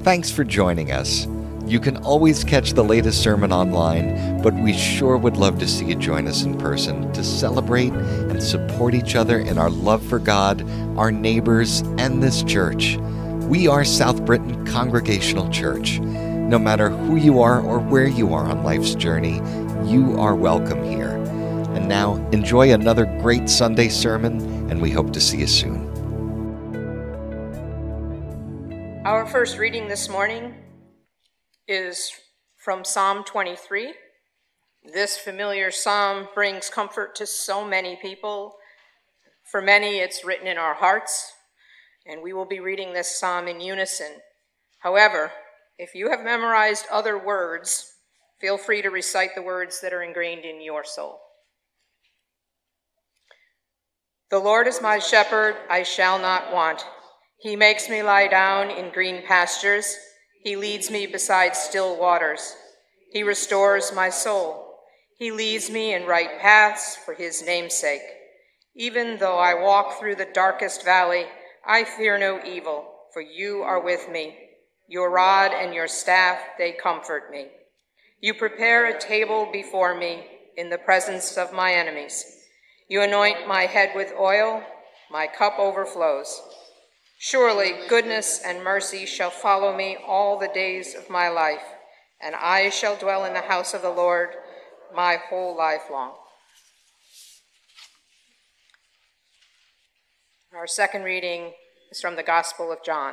Thanks for joining us. You can always catch the latest sermon online, but we sure would love to see you join us in person to celebrate and support each other in our love for God, our neighbors, and this church. We are South Britain Congregational Church. No matter who you are or where you are on life's journey, you are welcome here. And now, enjoy another great Sunday sermon, and we hope to see you soon. Our first reading this morning is from Psalm 23. This familiar psalm brings comfort to so many people. For many, it's written in our hearts, and we will be reading this psalm in unison. However, if you have memorized other words, feel free to recite the words that are ingrained in your soul. The Lord is my shepherd, I shall not want. He makes me lie down in green pastures. He leads me beside still waters. He restores my soul. He leads me in right paths for his name's sake. Even though I walk through the darkest valley, I fear no evil, for you are with me. Your rod and your staff, they comfort me. You prepare a table before me in the presence of my enemies. You anoint my head with oil, my cup overflows. Surely goodness and mercy shall follow me all the days of my life, and I shall dwell in the house of the Lord my whole life long. Our second reading is from the Gospel of John.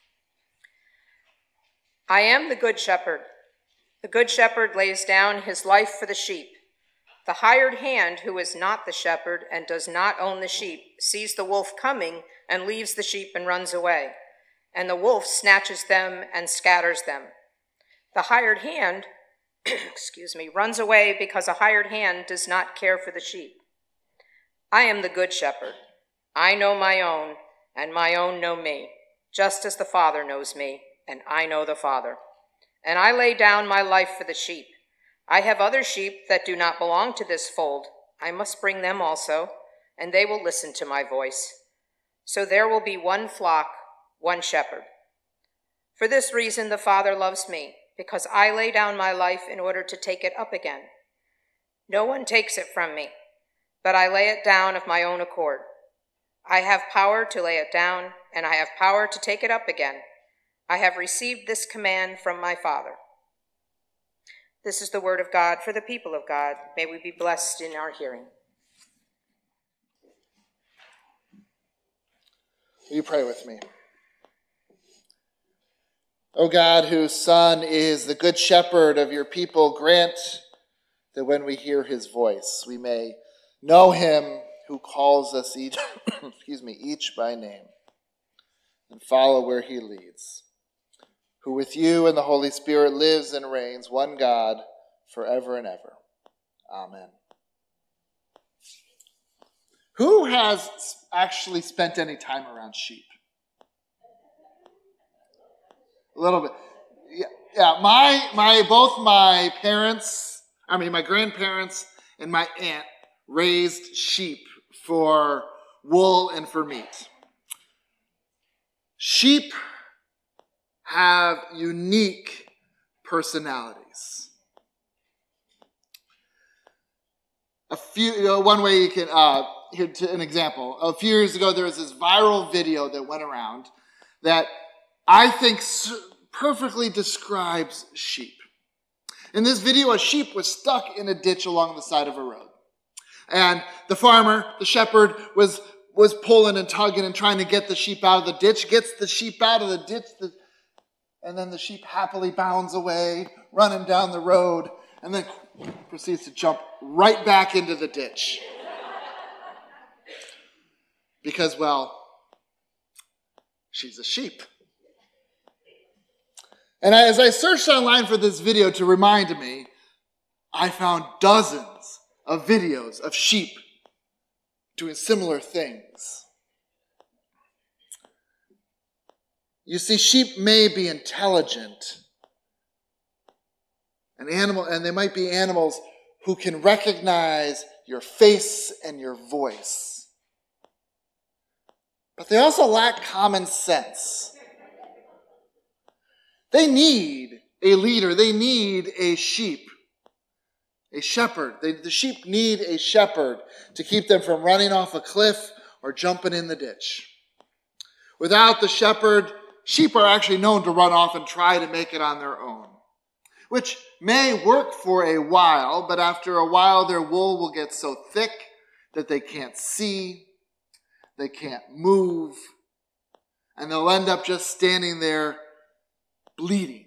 I am the good shepherd. The good shepherd lays down his life for the sheep. The hired hand, who is not the shepherd and does not own the sheep, sees the wolf coming and leaves the sheep and runs away. And the wolf snatches them and scatters them. The hired hand, runs away because a hired hand does not care for the sheep. I am the good shepherd. I know my own, and my own know me, just as the Father knows me, and I know the Father. And I lay down my life for the sheep. I have other sheep that do not belong to this fold. I must bring them also, and they will listen to my voice. So there will be one flock, one shepherd. For this reason the Father loves me, because I lay down my life in order to take it up again. No one takes it from me, but I lay it down of my own accord. I have power to lay it down, and I have power to take it up again. I have received this command from my Father. This is the word of God for the people of God. May we be blessed in our hearing. Will you pray with me? O God, whose Son is the good shepherd of your people, grant that when we hear his voice, we may know him who calls us each, each by name, and follow where he leads, who with you and the Holy Spirit lives and reigns, one God, forever and ever. Amen. Who has actually spent any time around sheep? A little bit. Yeah. My grandparents and my aunt raised sheep for wool and for meat. Sheep have unique personalities. One way you can, here to an example. A few years ago, there was this viral video that went around that I think perfectly describes sheep. In this video, a sheep was stuck in a ditch along the side of a road. And the farmer, the shepherd, was pulling and tugging and trying to get the sheep out of the ditch, gets the sheep out of the ditch, and then the sheep happily bounds away, running down the road, and then proceeds to jump right back into the ditch. Because, well, she's a sheep. And as I searched online for this video to remind me, I found dozens of videos of sheep doing similar things. You see, sheep may be intelligent, and they might be animals who can recognize your face and your voice. But they also lack common sense. They need a leader. They need a sheep, a shepherd. The sheep need a shepherd to keep them from running off a cliff or jumping in the ditch. Without the shepherd, sheep are actually known to run off and try to make it on their own, which may work for a while, but after a while their wool will get so thick that they can't see, they can't move, and they'll end up just standing there bleating.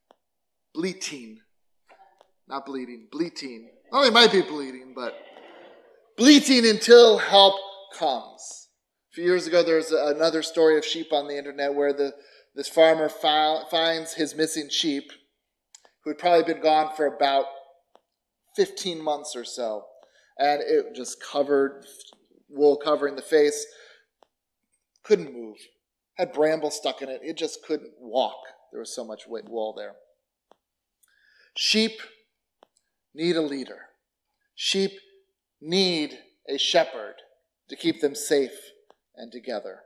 Not bleeding, bleating. Well, they might be bleeding, but bleating until help comes. A few years ago, there was another story of sheep on the internet where this farmer finds his missing sheep, who had probably been gone for about 15 months or so. And it just covered, wool covering the face, couldn't move, had brambles stuck in it. It just couldn't walk. There was so much wool there. Sheep need a leader. Sheep need a shepherd to keep them safe and together.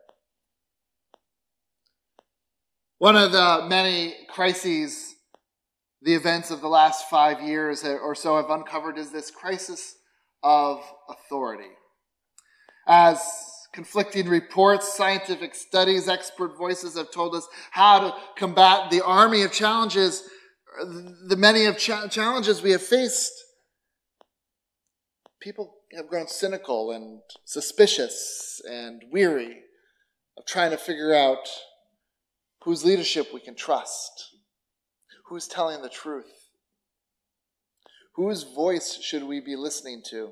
One of the many crises the events of the last 5 years or so have uncovered is this crisis of authority. As conflicting reports, scientific studies, expert voices have told us how to combat the army of challenges, the many of challenges we have faced, people have grown cynical and suspicious and weary of trying to figure out whose leadership we can trust, who's telling the truth, whose voice should we be listening to.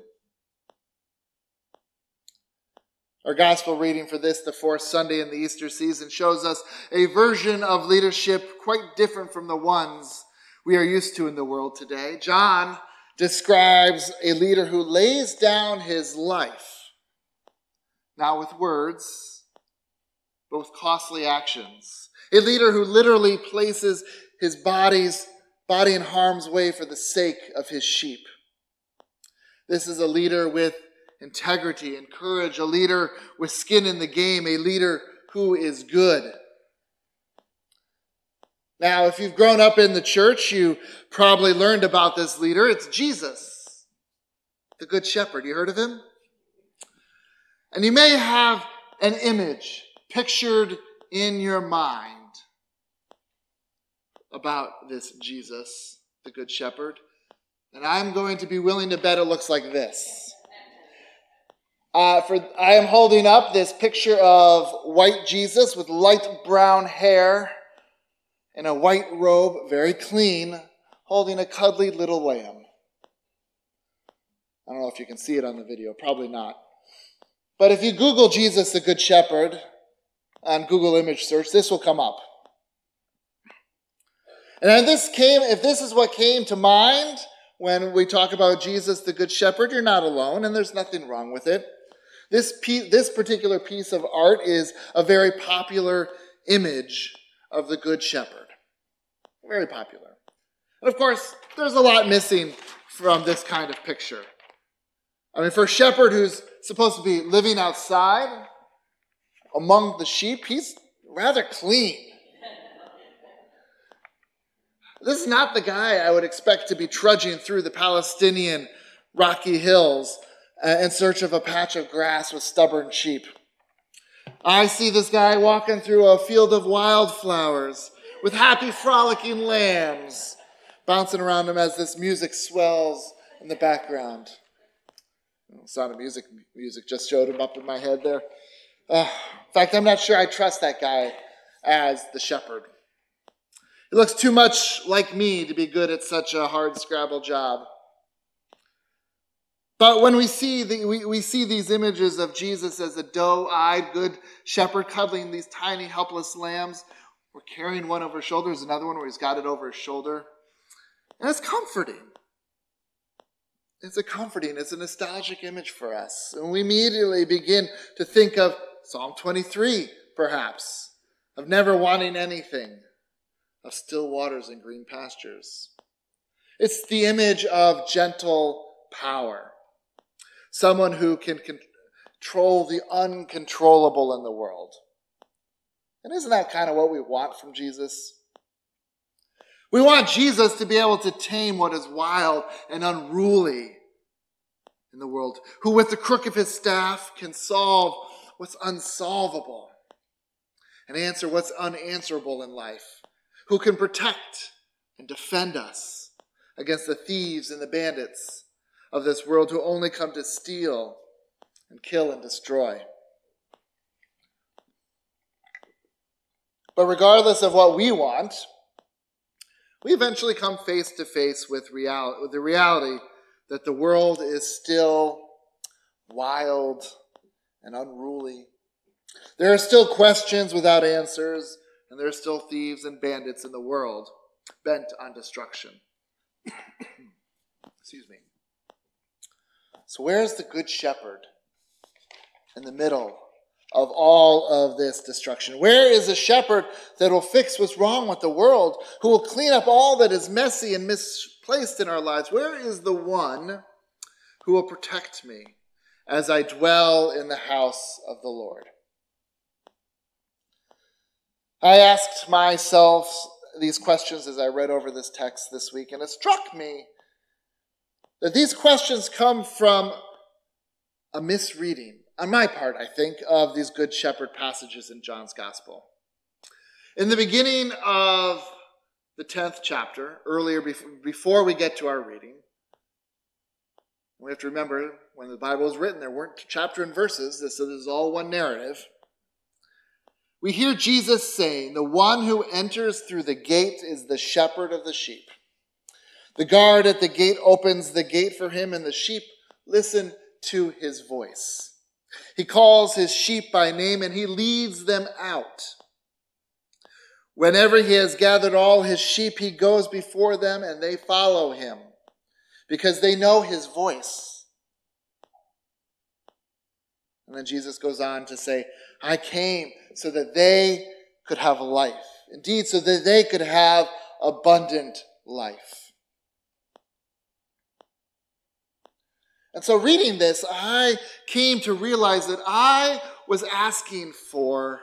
Our gospel reading for the fourth Sunday in the Easter season, shows us a version of leadership quite different from the ones we are used to in the world today. John describes a leader who lays down his life, not with words, but with costly actions. A leader who literally places his body in harm's way for the sake of his sheep. This is a leader with integrity and courage, a leader with skin in the game, a leader who is good. Now, if you've grown up in the church, you probably learned about this leader. It's Jesus, the Good Shepherd. You heard of him? And you may have an image pictured in your mind about this Jesus, the Good Shepherd. And I'm going to be willing to bet it looks like this. I am holding up this picture of white Jesus with light brown hair in a white robe, very clean, holding a cuddly little lamb. I don't know if you can see it on the video, probably not. But if you Google Jesus the Good Shepherd on Google image search, this will come up. And if this is what came to mind when we talk about Jesus the Good Shepherd, you're not alone, and there's nothing wrong with it. This particular piece of art is a very popular image of the Good Shepherd. Very popular. And of course, there's a lot missing from this kind of picture. I mean, for a shepherd who's supposed to be living outside among the sheep, he's rather clean. This is not the guy I would expect to be trudging through the Palestinian rocky hills in search of a patch of grass with stubborn sheep. I see this guy walking through a field of wildflowers with happy, frolicking lambs bouncing around him as this music swells in the background. Sound of music just showed him up in my head there. In fact, I'm not sure I trust that guy as the shepherd. He looks too much like me to be good at such a hard scrabble job. But when we see these images of Jesus as a doe-eyed good shepherd cuddling these tiny helpless lambs, or carrying one over his shoulder, there's another one where he's got it over his shoulder. And it's comforting. It's a nostalgic image for us. And we immediately begin to think of Psalm 23, perhaps, of never wanting anything, of still waters and green pastures. It's the image of gentle power. Someone who can control the uncontrollable in the world. And isn't that kind of what we want from Jesus? We want Jesus to be able to tame what is wild and unruly in the world, who with the crook of his staff can solve what's unsolvable and answer what's unanswerable in life, who can protect and defend us against the thieves and the bandits of this world who only come to steal and kill and destroy. But regardless of what we want, we eventually come face to face with the reality that the world is still wild and unruly. There are still questions without answers, and there are still thieves and bandits in the world bent on destruction. Excuse me. So where's the Good Shepherd in the middle of all of this destruction? Where is a shepherd that will fix what's wrong with the world, who will clean up all that is messy and misplaced in our lives? Where is the one who will protect me as I dwell in the house of the Lord? I asked myself these questions as I read over this text this week, and it struck me that these questions come from a misreading, on my part, I think, of these Good Shepherd passages in John's Gospel. In the beginning of the 10th chapter, earlier, before we get to our reading, we have to remember, when the Bible was written, there weren't chapter and verses, so this is all one narrative. We hear Jesus saying, "The one who enters through the gate is the shepherd of the sheep. The guard at the gate opens the gate for him, and the sheep listen to his voice. He calls his sheep by name, and he leads them out. Whenever he has gathered all his sheep, he goes before them, and they follow him, because they know his voice." And then Jesus goes on to say, "I came so that they could have life. Indeed, so that they could have abundant life." And so reading this, I came to realize that I was asking for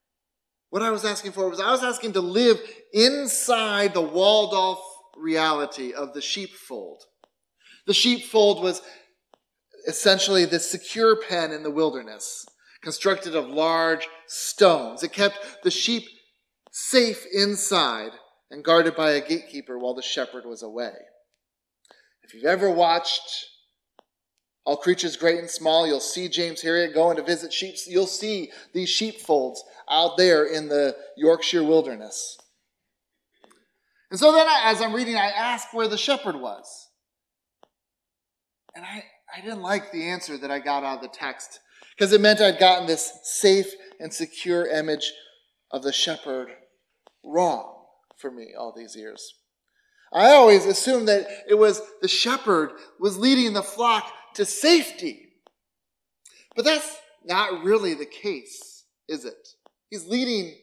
to live inside the walled-off reality of the sheepfold. The sheepfold was essentially the secure pen in the wilderness, constructed of large stones. It kept the sheep safe inside and guarded by a gatekeeper while the shepherd was away. If you've ever watched All Creatures Great and Small, you'll see James Herriot going to visit sheep. You'll see these sheepfolds out there in the Yorkshire wilderness. And so then as I'm reading, I asked where the shepherd was. And I didn't like the answer that I got out of the text, because it meant I'd gotten this safe and secure image of the shepherd wrong for me all these years. I always assumed that it was the shepherd was leading the flock to safety. But that's not really the case, is it? He's leading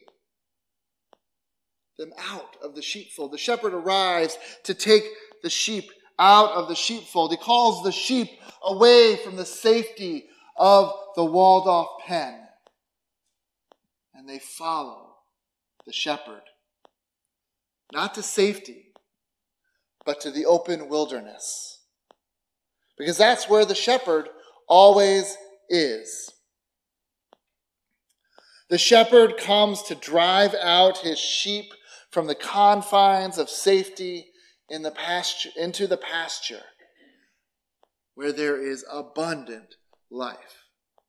them out of the sheepfold. The shepherd arrives to take the sheep out of the sheepfold. He calls the sheep away from the safety of the walled-off pen. And they follow the shepherd. Not to safety, but to the open wilderness. Because that's where the shepherd always is. The shepherd comes to drive out his sheep from the confines of safety in the pasture, into the pasture, where there is abundant life.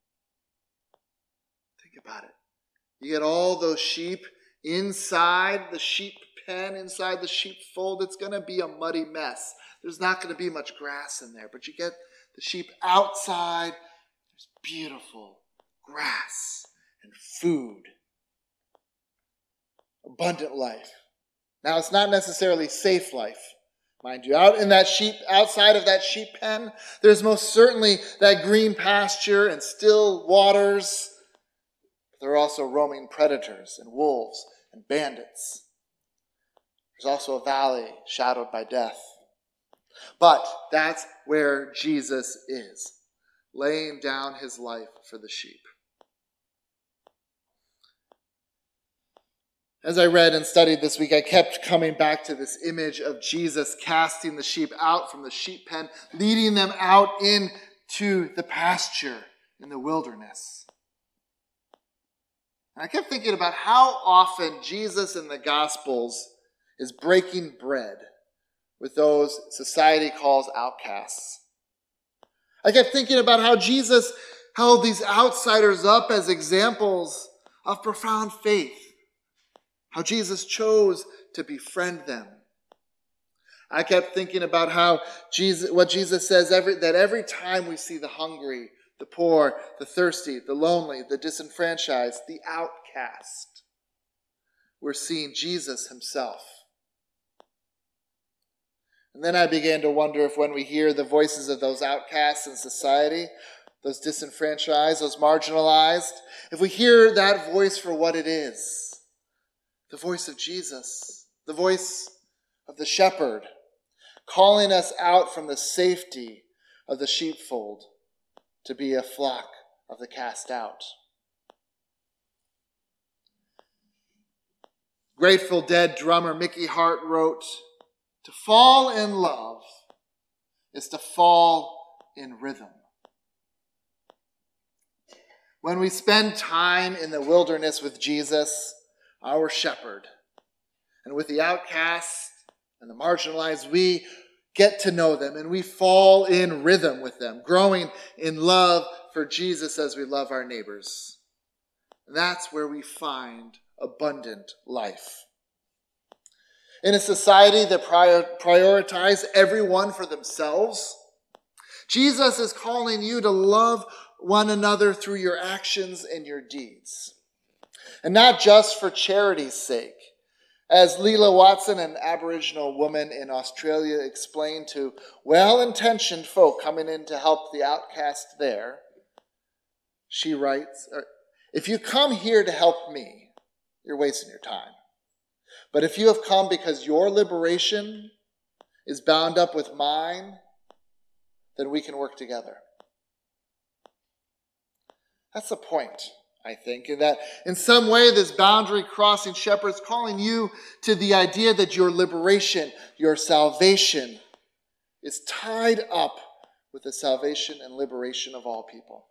Think about it. You get all those sheep inside the sheep pen, inside the sheepfold. It's going to be a muddy mess. There's not going to be much grass in there. But you get the sheep outside. There's beautiful grass and food. Abundant life. Now, it's not necessarily safe life, mind you. Outside of that sheep pen, there's most certainly that green pasture and still waters. There are also roaming predators and wolves and bandits. There's also a valley shadowed by death. But that's where Jesus is, laying down his life for the sheep. As I read and studied this week, I kept coming back to this image of Jesus casting the sheep out from the sheep pen, leading them out into the pasture in the wilderness. And I kept thinking about how often Jesus in the Gospels is breaking bread with those society calls outcasts. I kept thinking about how Jesus held these outsiders up as examples of profound faith. How Jesus chose to befriend them. I kept thinking about what Jesus says that every time we see the hungry, the poor, the thirsty, the lonely, the disenfranchised, the outcast, we're seeing Jesus himself. And then I began to wonder if when we hear the voices of those outcasts in society, those disenfranchised, those marginalized, if we hear that voice for what it is, the voice of Jesus, the voice of the shepherd, calling us out from the safety of the sheepfold to be a flock of the cast out. Grateful Dead drummer Mickey Hart wrote, "To fall in love is to fall in rhythm." When we spend time in the wilderness with Jesus, our shepherd, and with the outcasts and the marginalized, we get to know them and we fall in rhythm with them, growing in love for Jesus as we love our neighbors. And that's where we find abundant life. In a society that prioritizes everyone for themselves, Jesus is calling you to love one another through your actions and your deeds. And not just for charity's sake. As Leela Watson, an Aboriginal woman in Australia, explained to well-intentioned folk coming in to help the outcast there, she writes, "If you come here to help me, you're wasting your time. But if you have come because your liberation is bound up with mine, then we can work together." That's the point, I think, in that in some way this boundary-crossing shepherd is calling you to the idea that your liberation, your salvation, is tied up with the salvation and liberation of all people.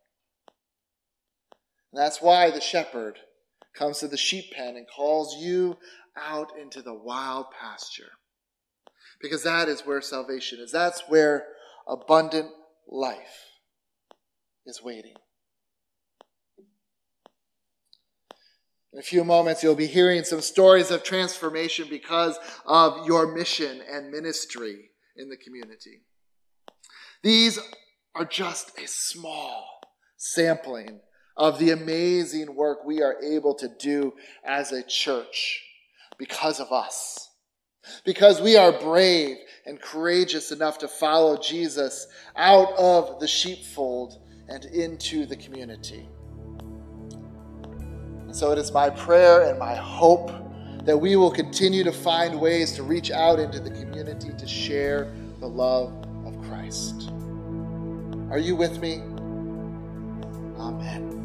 And that's why the shepherd comes to the sheep pen and calls you out into the wild pasture. Because that is where salvation is. That's where abundant life is waiting. In a few moments, you'll be hearing some stories of transformation because of your mission and ministry in the community. These are just a small sampling of the amazing work we are able to do as a church because of us. Because we are brave and courageous enough to follow Jesus out of the sheepfold and into the community. And so it is my prayer and my hope that we will continue to find ways to reach out into the community to share the love of Christ. Are you with me? Amen.